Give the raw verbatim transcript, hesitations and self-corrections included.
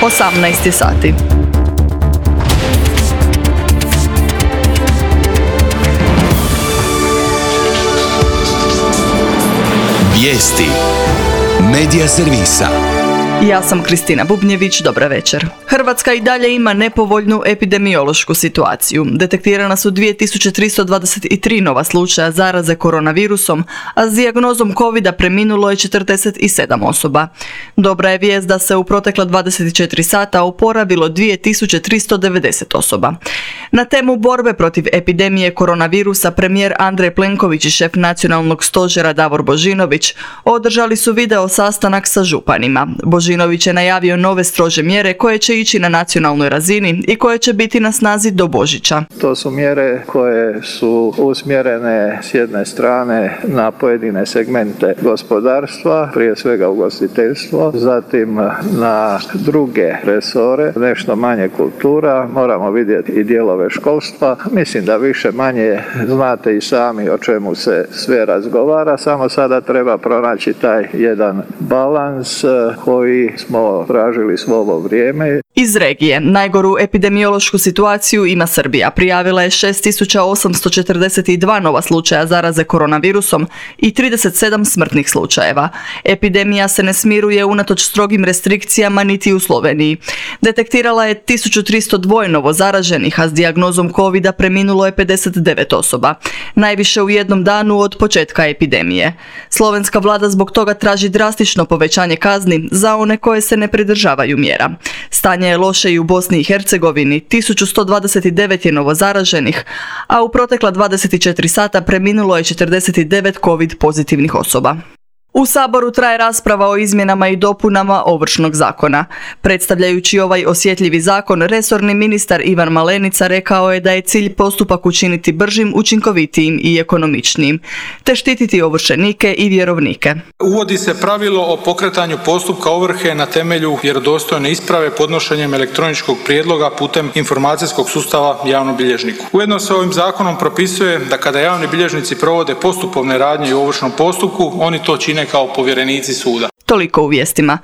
osamnaest sati. Vijesti Medija servisa. Ja sam Kristina Bubnjević, dobra večer. Hrvatska i dalje ima nepovoljnu epidemiološku situaciju. Detektirana su dvije tisuće tristo dvadeset tri nova slučaja zaraze koronavirusom, a s dijagnozom covida preminulo je četrdeset sedam osoba. Dobra je vijest da se u protekla dvadeset četiri sata oporavilo dvije tisuće tristo devedeset osoba. Na temu borbe protiv epidemije koronavirusa premijer Andrej Plenković i šef nacionalnog stožera Davor Božinović održali su video sastanak sa županima. Božinović je najavio nove strože mjere koje će ići na nacionalnoj razini i koje će biti na snazi do Božića. To su mjere koje su usmjerene s jedne strane na pojedine segmente gospodarstva, prije svega ugostiteljstvo, zatim na druge resore, nešto manje kultura, moramo vidjeti i dijelove školstva. Mislim da više manje znate i sami o čemu se sve razgovara, samo sada treba pronaći taj jedan balans koji smo tražili svo ovo vrijeme. Iz regije najgoru epidemiološku situaciju ima Srbija. Prijavila je šest tisuća osamsto četrdeset dva nova slučaja zaraze koronavirusom i trideset sedam smrtnih slučajeva. Epidemija se ne smiruje unatoč strogim restrikcijama niti u Sloveniji. Detektirala je tisuću tristo dva novo zaraženih, a s dijagnozom covida preminulo je pedeset devet osoba. Najviše u jednom danu od početka epidemije. Slovenska vlada zbog toga traži drastično povećanje kazni za one koje se ne pridržavaju mjera. Stanje je loše i u Bosni i Hercegovini, tisuću sto dvadeset devet je novo zaraženih, a u protekla dvadeset četiri sata preminulo je četrdeset devet covid pozitivnih osoba. U Saboru traje rasprava o izmjenama i dopunama Ovršnog zakona. Predstavljajući ovaj osjetljivi zakon, resorni ministar Ivan Malenica rekao je da je cilj postupak učiniti bržim, učinkovitijim i ekonomičnijim, te štititi ovršenike i vjerovnike. Uvodi se pravilo o pokretanju postupka ovrhe na temelju vjerodostojne isprave podnošenjem elektroničkog prijedloga putem informacijskog sustava javnom bilježniku. Ujedno se ovim zakonom propisuje da kada javni bilježnici provode postupovne radnje u ovršnom postupku, oni to čine kao povjerenici suda. Toliko u vijestima.